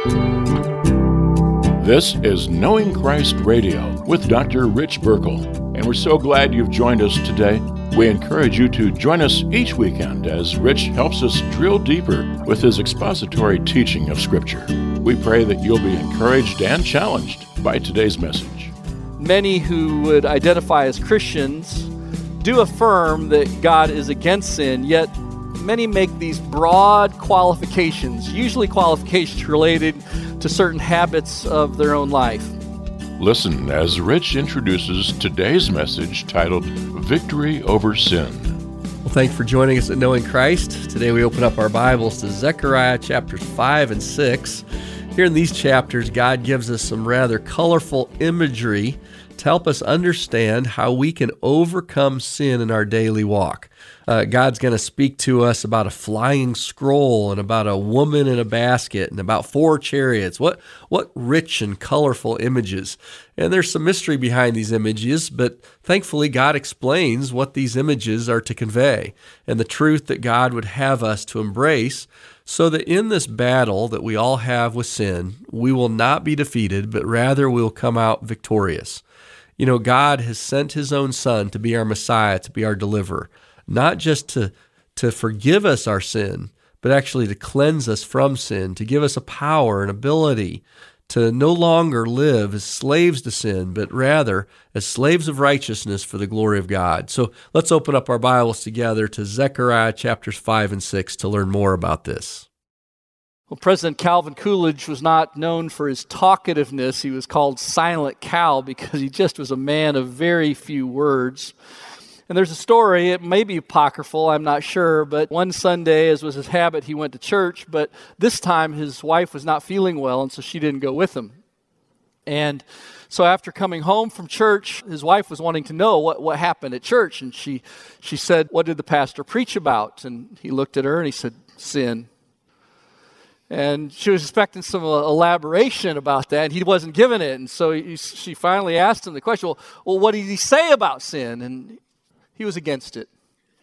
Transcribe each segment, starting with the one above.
This is Knowing Christ Radio with Dr. Rich Burkle, and we're so glad you've joined us today. We encourage you to join us each weekend as Rich helps us drill deeper with his expository teaching of Scripture. We pray that you'll be encouraged and challenged by today's message. Many who would identify as Christians do affirm that God is against sin, yet many make these broad qualifications, usually qualifications related to certain habits of their own life. Listen as Rich introduces today's message titled Victory Over Sin. Well, thanks for joining us at Knowing Christ. Today we open up our Bibles to Zechariah chapters 5 and 6. Here in these chapters, God gives us some rather colorful imagery to help us understand how we can overcome sin in our daily walk. God's going to speak to us about a flying scroll and about a woman in a basket and about 4 chariots. What rich and colorful images. And there's some mystery behind these images, but thankfully God explains what these images are to convey and the truth that God would have us to embrace so that in this battle that we all have with sin, we will not be defeated, but rather we will come out victorious. You know, God has sent His own Son to be our Messiah, to be our deliverer. Not just to forgive us our sin, but actually to cleanse us from sin, to give us a power and ability to no longer live as slaves to sin, but rather as slaves of righteousness for the glory of God. So let's open up our Bibles together to Zechariah chapters 5 and 6 to learn more about this. Well, President Calvin Coolidge was not known for his talkativeness. He was called Silent Cal because he just was a man of very few words. And there's a story, it may be apocryphal, I'm not sure, but one Sunday, as was his habit, he went to church, but this time his wife was not feeling well, and so she didn't go with him. And so after coming home from church, his wife was wanting to know what happened at church, and she said, "What did the pastor preach about?" And he looked at her and he said, "Sin." And she was expecting some elaboration about that, and he wasn't giving it. And so she finally asked him the question, well, what did he say about sin? And he was against it.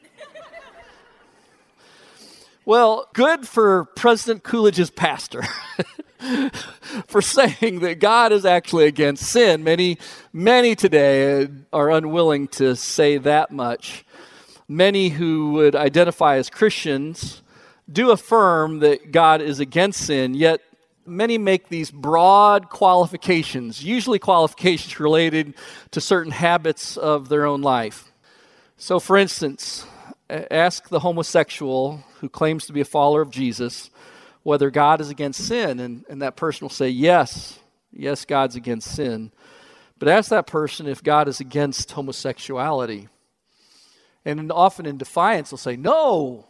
Well, good for President Coolidge's pastor for saying that God is actually against sin. Many today are unwilling to say that much. Many who would identify as Christians do affirm that God is against sin, yet many make these broad qualifications, usually qualifications related to certain habits of their own life. So, for instance, ask the homosexual who claims to be a follower of Jesus whether God is against sin, and that person will say, yes, God's against sin. But ask that person if God is against homosexuality. And often in defiance, they'll say, no.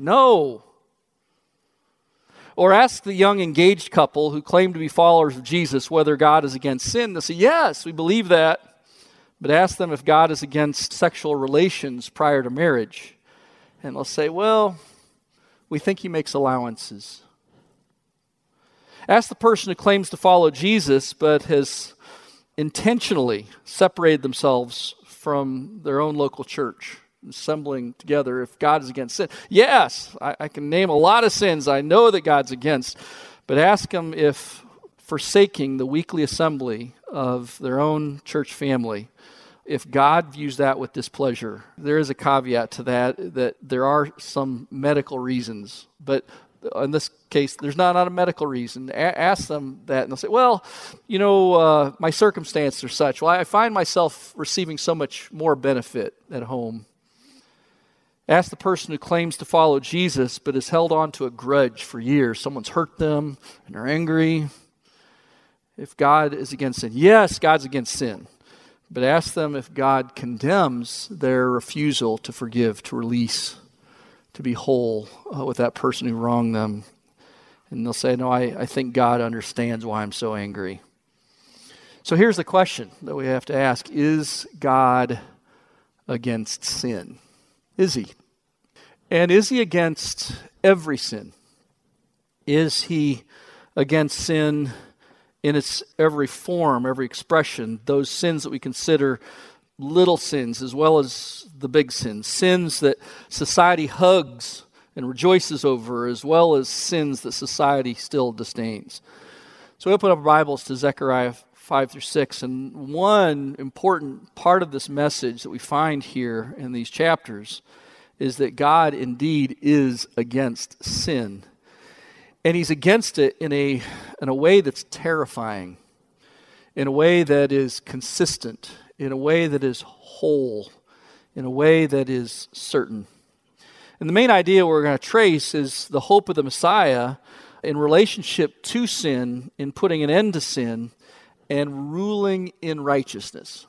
Or ask the young engaged couple who claim to be followers of Jesus whether God is against sin. They'll say, yes, we believe that. But ask them if God is against sexual relations prior to marriage. And they'll say, well, we think He makes allowances. Ask the person who claims to follow Jesus but has intentionally separated themselves from their own local church, assembling together, if God is against sin. Yes, I can name a lot of sins I know that God's against, but ask them if forsaking the weekly assembly of their own church family, if God views that with displeasure. There is a caveat to that there are some medical reasons, but in this case, there's not a medical reason. Ask them that, and they'll say, well, my circumstances are such. Well, I find myself receiving so much more benefit at home. Ask the person who claims to follow Jesus but has held on to a grudge for years. Someone's hurt them and they're angry. If God is against sin. Yes, God's against sin. But ask them if God condemns their refusal to forgive, to release, to be whole with that person who wronged them. And they'll say, no, I think God understands why I'm so angry. So here's the question that we have to ask. Is God against sin? Is He? And is He against every sin? Is He against sin in its every form, every expression, those sins that we consider little sins as well as the big sins, sins that society hugs and rejoices over as well as sins that society still disdains? So we open up our Bibles to Zechariah 5 through 6, and one important part of this message that we find here in these chapters is that God indeed is against sin. And he's against it in a way that's terrifying, in a way that is consistent, in a way that is whole, in a way that is certain. And the main idea we're going to trace is the hope of the Messiah in relationship to sin, in putting an end to sin, and ruling in righteousness.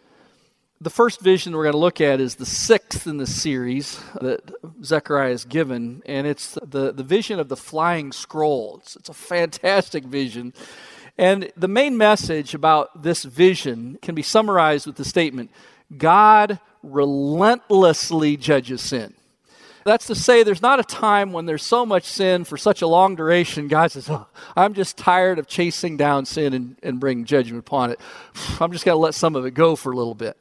The first vision we're going to look at is the sixth in the series that Zechariah is given, and it's the vision of the flying scroll. It's a fantastic vision. And the main message about this vision can be summarized with the statement, God relentlessly judges sin. That's to say there's not a time when there's so much sin for such a long duration, God says, I'm just tired of chasing down sin and bringing judgment upon it. I'm just going to let some of it go for a little bit.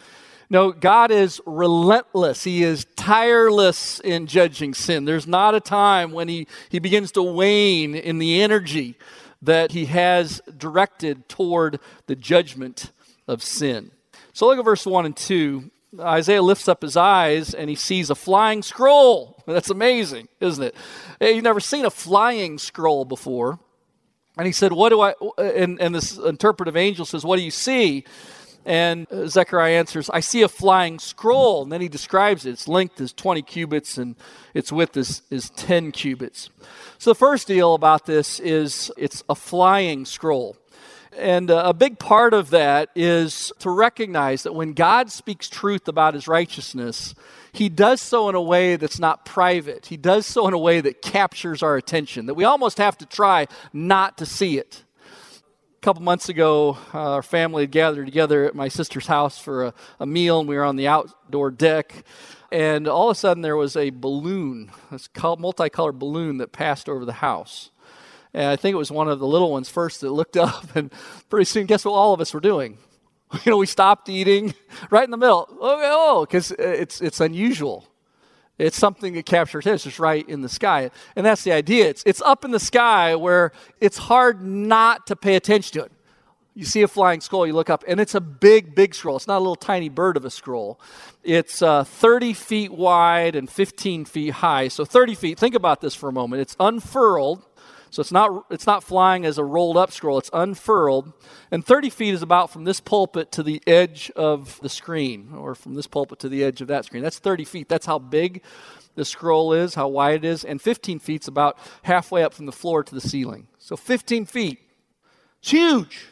No, God is relentless. He is tireless in judging sin. There's not a time when he begins to wane in the energy that he has directed toward the judgment of sin. So look at verse 1 and 2. Isaiah lifts up his eyes and he sees a flying scroll. That's amazing, isn't it? You've never seen a flying scroll before. And he said, what do I, and this interpretive angel says, what do you see? And Zechariah answers, I see a flying scroll. And then he describes it. Its length is 20 cubits and its width is 10 cubits. So the first deal about this is it's a flying scroll. And a big part of that is to recognize that when God speaks truth about his righteousness, he does so in a way that's not private. He does so in a way that captures our attention, that we almost have to try not to see it. A couple months ago, our family had gathered together at my sister's house for a meal, and we were on the outdoor deck. And all of a sudden, there was a balloon, this multicolored balloon that passed over the house. And I think it was one of the little ones first that looked up, and pretty soon, guess what all of us were doing? We stopped eating right in the middle. Because it's unusual. It's something that captures attention. It's right in the sky. And that's the idea. It's up in the sky where it's hard not to pay attention to it. You see a flying scroll, you look up, and it's a big, big scroll. It's not a little tiny bird of a scroll. It's 30 feet wide and 15 feet high. So 30 feet, think about this for a moment. It's unfurled. So it's not flying as a rolled up scroll, it's unfurled. And 30 feet is about from this pulpit to the edge of the screen, or from this pulpit to the edge of that screen. That's 30 feet. That's how big the scroll is, how wide it is. And 15 feet is about halfway up from the floor to the ceiling. So 15 feet. It's huge.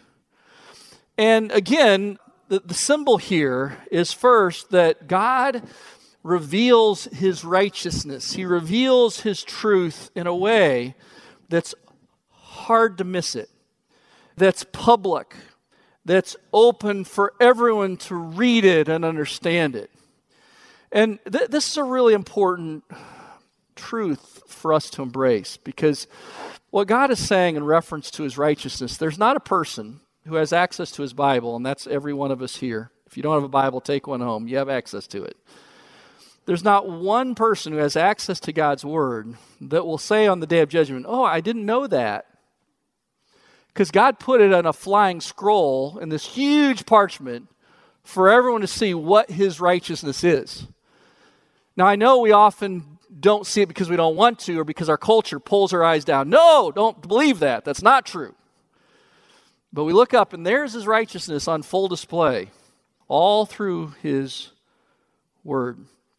And again, the symbol here is first that God reveals his righteousness. He reveals his truth in a way that's hard to miss it, that's public, that's open for everyone to read it and understand it. And this is a really important truth for us to embrace, because what God is saying in reference to his righteousness, there's not a person who has access to his Bible, and that's every one of us here. If you don't have a Bible, take one home. You have access to it. There's not one person who has access to God's Word that will say on the day of judgment, oh, I didn't know that. Because God put it on a flying scroll in this huge parchment for everyone to see what his righteousness is. Now, I know we often don't see it because we don't want to, or because our culture pulls our eyes down. No, don't believe that. That's not true. But we look up and there's his righteousness on full display all through his Word.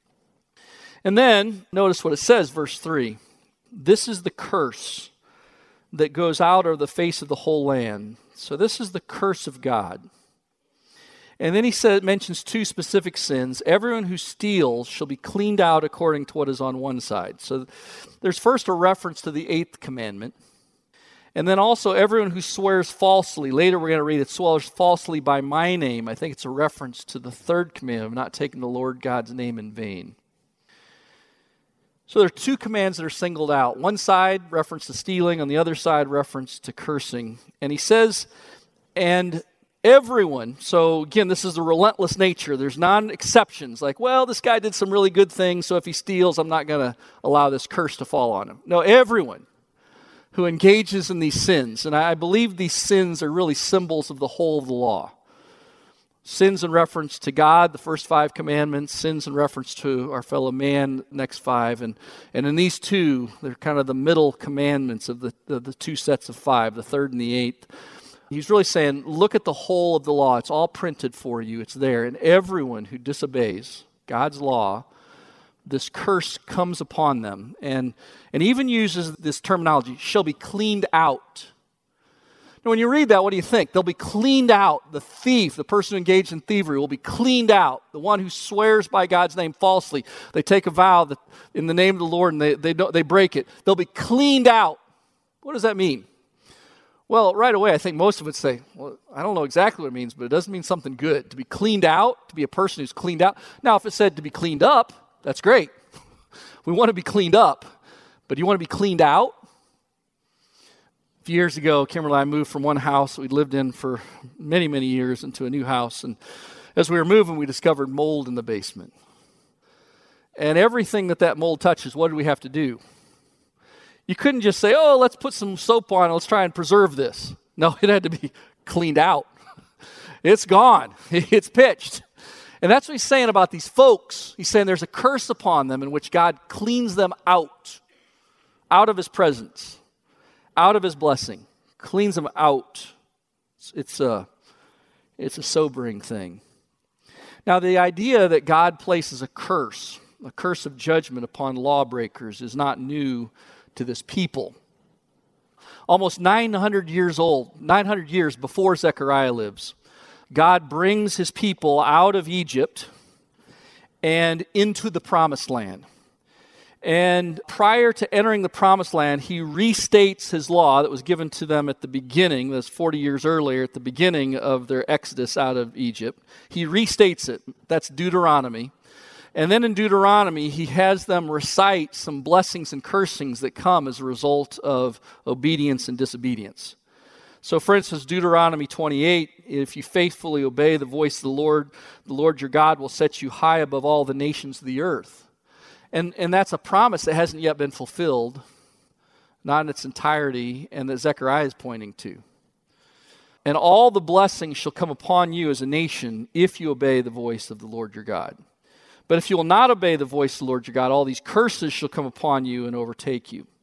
And then, notice what it says, verse 3. This is the curse that goes out over the face of the whole land. So this is the curse of God. And then he mentions two specific sins. Everyone who steals shall be cleaned out according to what is on one side. So there's first a reference to the 8th commandment. And then also everyone who swears falsely. Later we're going to read it, swears falsely by my name. I think it's a reference to the 3rd commandment of not taking the Lord God's name in vain. So there are two commands that are singled out. One side, reference to stealing. On the other side, reference to cursing. And he says, and everyone, so again, this is the relentless nature. There's non-exceptions. Like, well, this guy did some really good things, so if he steals, I'm not going to allow this curse to fall on him. No, everyone who engages in these sins. And I believe these sins are really symbols of the whole of the law. Sins in reference to God, the first 5 commandments. Sins in reference to our fellow man, next 5. And in these 2, they're kind of the middle commandments of the 2 sets of 5, the 3rd and the 8th. He's really saying, look at the whole of the law. It's all printed for you. It's there. And everyone who disobeys God's law, this curse comes upon them. And even uses this terminology, shall be cleaned out. Now, when you read that, what do you think? They'll be cleaned out. The thief, the person who engaged in thievery, will be cleaned out. The one who swears by God's name falsely, they take a vow that in the name of the Lord and they break it. They'll be cleaned out. What does that mean? Well, right away, I think most of us say, well, I don't know exactly what it means, but it doesn't mean something good. To be cleaned out, to be a person who's cleaned out. Now, if it said to be cleaned up, that's great. We want to be cleaned up, but do you want to be cleaned out? A few years ago, Kimberly and I moved from one house that we'd lived in for many, many years into a new house. And as we were moving, we discovered mold in the basement. And everything that mold touches, what did we have to do? You couldn't just say, oh, let's put some soap on and let's try and preserve this. No, it had to be cleaned out. It's gone. It's pitched. And that's what he's saying about these folks. He's saying there's a curse upon them in which God cleans them out of his presence, out of his blessing, cleans them out. It's a sobering thing. Now, the idea that God places a curse of judgment upon lawbreakers is not new to this people. Almost 900 years before Zechariah lives, God brings his people out of Egypt and into the promised land. And prior to entering the promised land, he restates his law that was given to them at the beginning, that's 40 years earlier, at the beginning of their exodus out of Egypt. He restates it. That's Deuteronomy. And then in Deuteronomy, he has them recite some blessings and cursings that come as a result of obedience and disobedience. So, for instance, Deuteronomy 28, if you faithfully obey the voice of the Lord your God will set you high above all the nations of the earth. And that's a promise that hasn't yet been fulfilled, not in its entirety, and that Zechariah is pointing to. And all the blessings shall come upon you as a nation if you obey the voice of the Lord your God. But if you will not obey the voice of the Lord your God, all these curses shall come upon you and overtake you.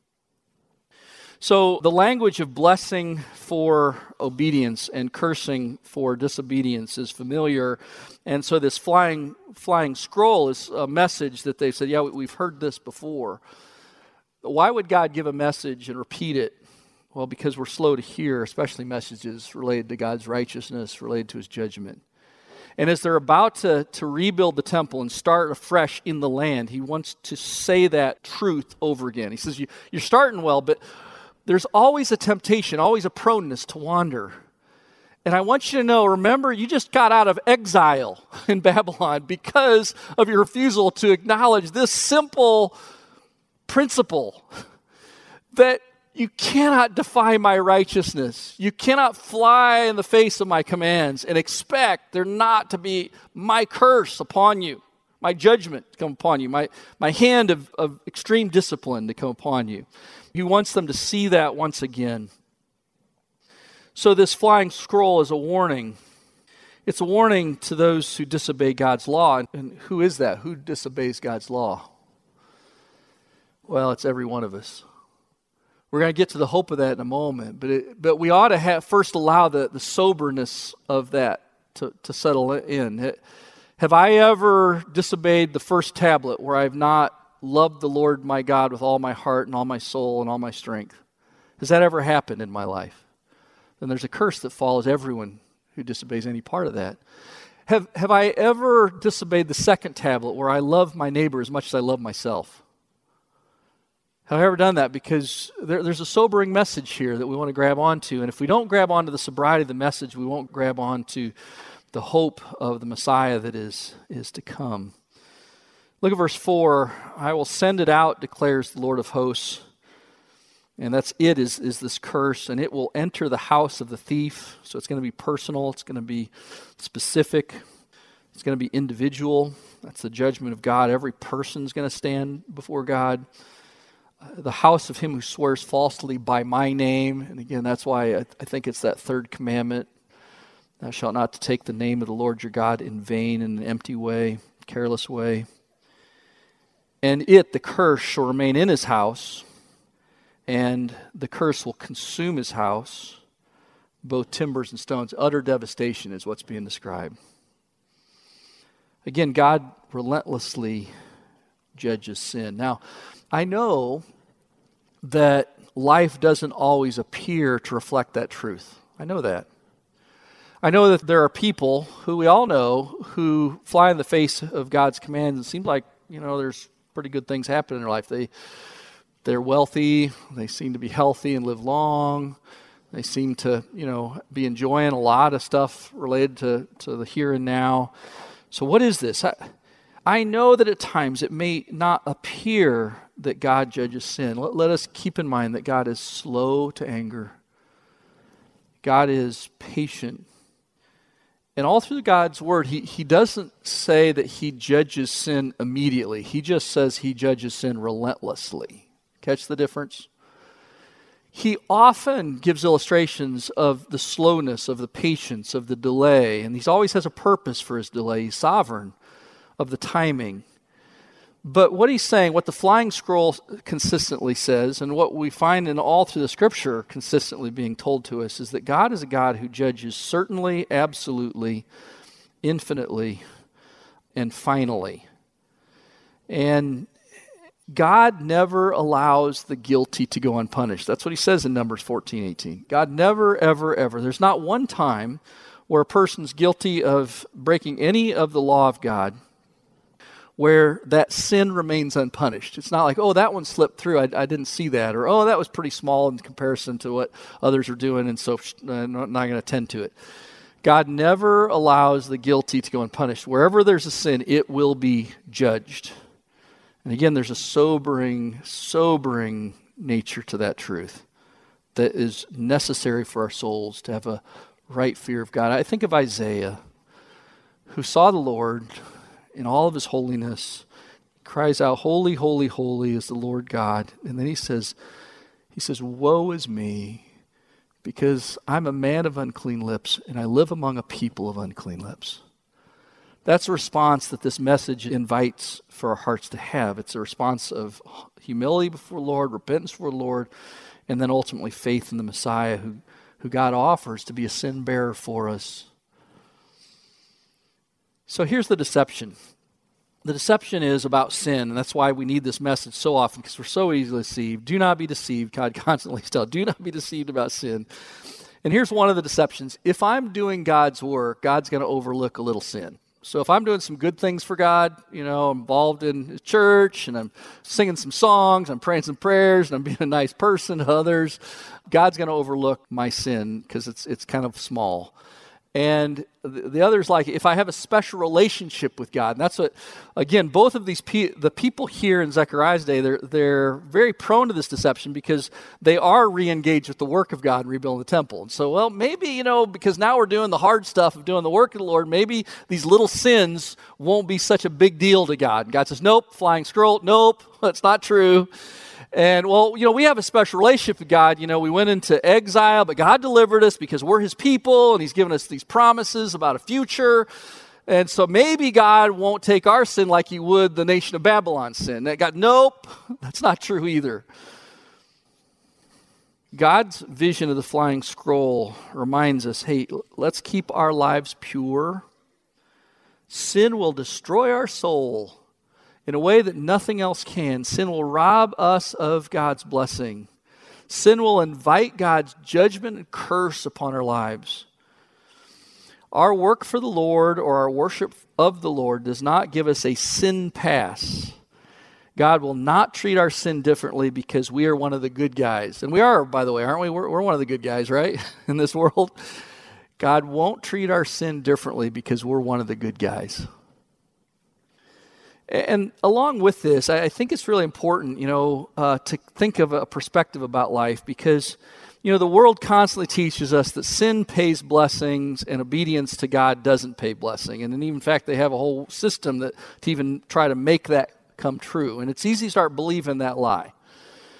So the language of blessing for obedience and cursing for disobedience is familiar. And so this flying scroll is a message that they said, yeah, we've heard this before. Why would God give a message and repeat it? Well, because we're slow to hear, especially messages related to God's righteousness, related to his judgment. And as they're about to rebuild the temple and start afresh in the land, he wants to say that truth over again. He says, you're starting well, but there's always a temptation, always a proneness to wander. And I want you to know, remember, you just got out of exile in Babylon because of your refusal to acknowledge this simple principle that you cannot defy my righteousness. You cannot fly in the face of my commands and expect there not to be my curse upon you, my judgment to come upon you, my hand of extreme discipline to come upon you. He wants them to see that once again. So this flying scroll is a warning. It's a warning to those who disobey God's law. And who is that? Who disobeys God's law? Well, it's every one of us. We're going to get to the hope of that in a moment. But we ought to first allow the soberness of that to settle in. Have I ever disobeyed the first tablet where I have not loved the Lord my God with all my heart and all my soul and all my strength? Has that ever happened in my life? Then there's a curse that follows everyone who disobeys any part of that. Have I ever disobeyed the second tablet where I love my neighbor as much as I love myself? Have I ever done that? Because there's a sobering message here that we want to grab onto. And if we don't grab onto the sobriety of the message, we won't grab onto the hope of the Messiah that is to come. Look at verse 4. I will send it out, declares the Lord of hosts. And that's it, is this curse. And it will enter the house of the thief. So it's going to be personal. It's going to be specific. It's going to be individual. That's the judgment of God. Every person's going to stand before God. the house of him who swears falsely by my name. And again, that's why I think it's that third commandment. Thou shalt not take the name of the Lord your God in vain, in an empty way, careless way. And the curse, shall remain in his house, and the curse will consume his house, both timbers and stones. Utter devastation is what's being described. Again, God relentlessly judges sin. Now, I know that life doesn't always appear to reflect that truth. I know that. I know that there are people who we all know who fly in the face of God's commands and seem like, there's pretty good things happen in their life. They're wealthy, they seem to be healthy and live long. They seem to, be enjoying a lot of stuff related to the here and now. So what is this? I know that at times it may not appear that God judges sin. Let us keep in mind that God is slow to anger. God is patient. And all through God's word, he doesn't say that he judges sin immediately. He just says he judges sin relentlessly. Catch the difference? He often gives illustrations of the slowness, of the patience, of the delay. And he always has a purpose for his delay. He's sovereign of the timing. But what he's saying, what the flying scroll consistently says, and what we find in all through the scripture consistently being told to us, is that God is a God who judges certainly, absolutely, infinitely, and finally. And God never allows the guilty to go unpunished. That's what he says in Numbers 14:18. God never, ever, ever. There's not one time where a person's guilty of breaking any of the law of God where that sin remains unpunished. It's not like, oh, that one slipped through, I didn't see that, or oh, that was pretty small in comparison to what others are doing, and so I'm not going to attend to it. God never allows the guilty to go unpunished. Wherever there's a sin, it will be judged. And again, there's a sobering nature to that truth that is necessary for our souls to have a right fear of God. I think of Isaiah, who saw the Lord in all of his holiness, cries out, holy, holy, holy is the Lord God. And then he says, woe is me, because I'm a man of unclean lips, and I live among a people of unclean lips. That's a response that this message invites for our hearts to have. It's a response of humility before the Lord, repentance before the Lord, and then ultimately faith in the Messiah who God offers to be a sin bearer for us. So here's the deception. The deception is about sin, and that's why we need this message so often, because we're so easily deceived. Do not be deceived. God constantly tells, do not be deceived about sin. And here's one of the deceptions. If I'm doing God's work, God's going to overlook a little sin. So if I'm doing some good things for God, I'm involved in His church, and I'm singing some songs, I'm praying some prayers, and I'm being a nice person to others, God's going to overlook my sin because it's kind of small. And the other is like, if I have a special relationship with God, and that's what, again, both of these, the people here in Zechariah's day, they're very prone to this deception because they are re-engaged with the work of God and rebuilding the temple. And so, well, maybe, because now we're doing the hard stuff of doing the work of the Lord, maybe these little sins won't be such a big deal to God. And God says, nope, flying scroll, nope, that's not true. And, well, we have a special relationship with God. We went into exile, but God delivered us because we're His people, and He's given us these promises about a future. And so maybe God won't take our sin like He would the nation of Babylon's sin. Nope, that's not true either. God's vision of the flying scroll reminds us, hey, let's keep our lives pure. Sin will destroy our soul in a way that nothing else can. Sin will rob us of God's blessing. Sin will invite God's judgment and curse upon our lives. Our work for the Lord or our worship of the Lord does not give us a sin pass. God will not treat our sin differently because we are one of the good guys. And we are, by the way, aren't we? We're one of the good guys, right, in this world. God won't treat our sin differently because we're one of the good guys. And along with this, I think it's really important, to think of a perspective about life because, the world constantly teaches us that sin pays blessings and obedience to God doesn't pay blessing. And in fact, they have a whole system to even try to make that come true. And it's easy to start believing that lie.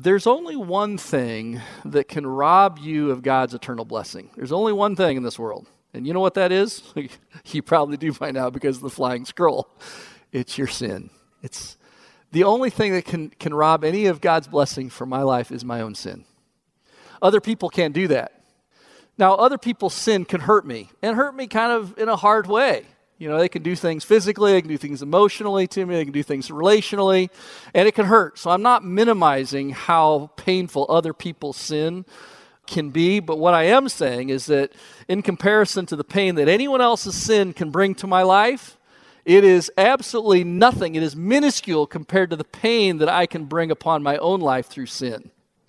There's only one thing that can rob you of God's eternal blessing. There's only one thing in this world. And you know what that is? You probably do by now because of the flying scroll. It's your sin. It's the only thing that can rob any of God's blessing from my life is my own sin. Other people can't do that. Now, other people's sin can hurt me, and hurt me kind of in a hard way. You know, they can do things physically, they can do things emotionally to me, they can do things relationally, and it can hurt. So I'm not minimizing how painful other people's sin can be, but what I am saying is that in comparison to the pain that anyone else's sin can bring to my life, it is absolutely nothing. It is minuscule compared to the pain that I can bring upon my own life through sin.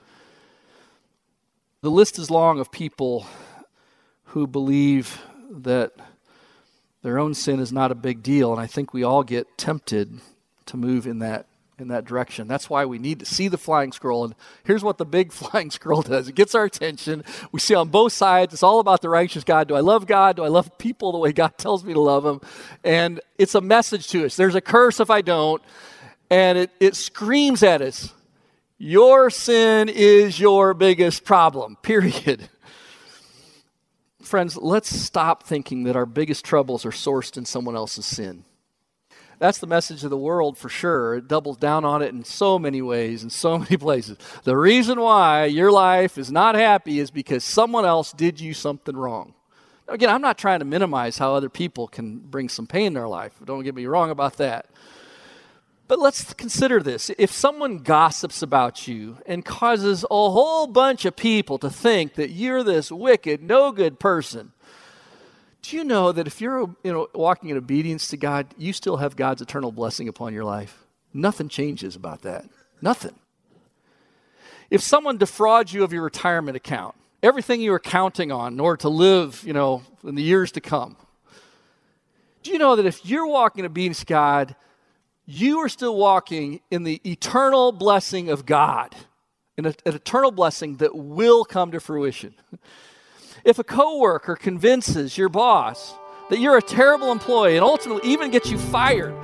The list is long of people who believe that their own sin is not a big deal, and I think we all get tempted to move in that direction. That's why we need to see the flying scroll, and here's what the big flying scroll does. It gets our attention. We see on both sides, it's all about the righteous God. Do I love God? Do I love people the way God tells me to love them? And it's a message to us. There's a curse if I don't, and it screams at us. Your sin is your biggest problem, period. Friends, let's stop thinking that our biggest troubles are sourced in someone else's sin. That's the message of the world for sure. It doubles down on it in so many ways, in so many places. The reason why your life is not happy is because someone else did you something wrong. Now, again, I'm not trying to minimize how other people can bring some pain in their life. Don't get me wrong about that. But let's consider this. If someone gossips about you and causes a whole bunch of people to think that you're this wicked, no good person, do you know that if you're walking in obedience to God, you still have God's eternal blessing upon your life? Nothing changes about that. Nothing. If someone defrauds you of your retirement account, everything you were counting on in order to live, in the years to come, do you know that if you're walking in obedience to God, you are still walking in the eternal blessing of God, an eternal blessing that will come to fruition. If a coworker convinces your boss that you're a terrible employee and ultimately even gets you fired,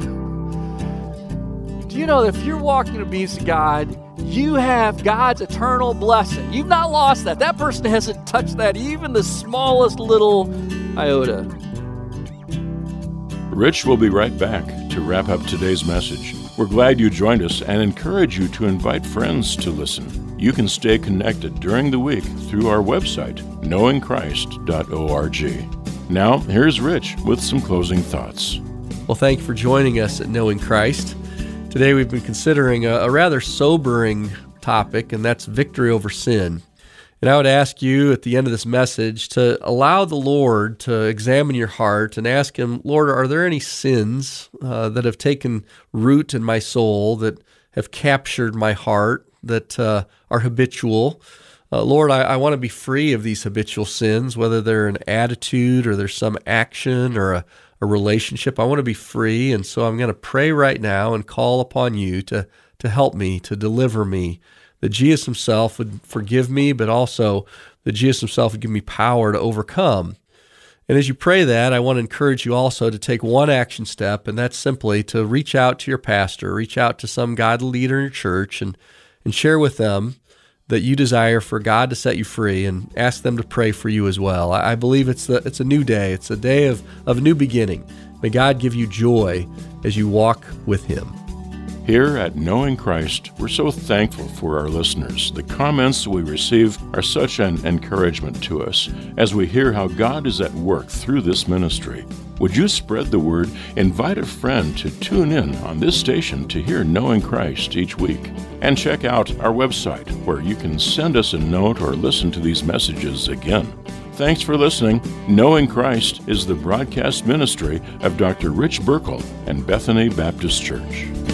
do you know that if you're walking in obedience to God, you have God's eternal blessing? You've not lost that. That person hasn't touched that, even the smallest little iota. Rich will be right back to wrap up today's message. We're glad you joined us and encourage you to invite friends to listen. You can stay connected during the week through our website, knowingchrist.org. Now, here's Rich with some closing thoughts. Well, thank you for joining us at Knowing Christ. Today we've been considering a rather sobering topic, and that's victory over sin. And I would ask you at the end of this message to allow the Lord to examine your heart and ask Him, Lord, are there any sins that have taken root in my soul, that have captured my heart, that are habitual? Lord, I want to be free of these habitual sins, whether they're an attitude or there's some action or a relationship. I want to be free, and so I'm going to pray right now and call upon you to help me, to deliver me, that Jesus Himself would forgive me, but also that Jesus Himself would give me power to overcome. And as you pray that, I want to encourage you also to take one action step, and that's simply to reach out to your pastor, reach out to some godly leader in your church, and share with them that you desire for God to set you free, and ask them to pray for you as well. I believe it's a new day. It's a day of a new beginning. May God give you joy as you walk with Him. Here at Knowing Christ, we're so thankful for our listeners. The comments we receive are such an encouragement to us as we hear how God is at work through this ministry. Would you spread the word? Invite a friend to tune in on this station to hear Knowing Christ each week. And check out our website where you can send us a note or listen to these messages again. Thanks for listening. Knowing Christ is the broadcast ministry of Dr. Rich Burkle and Bethany Baptist Church.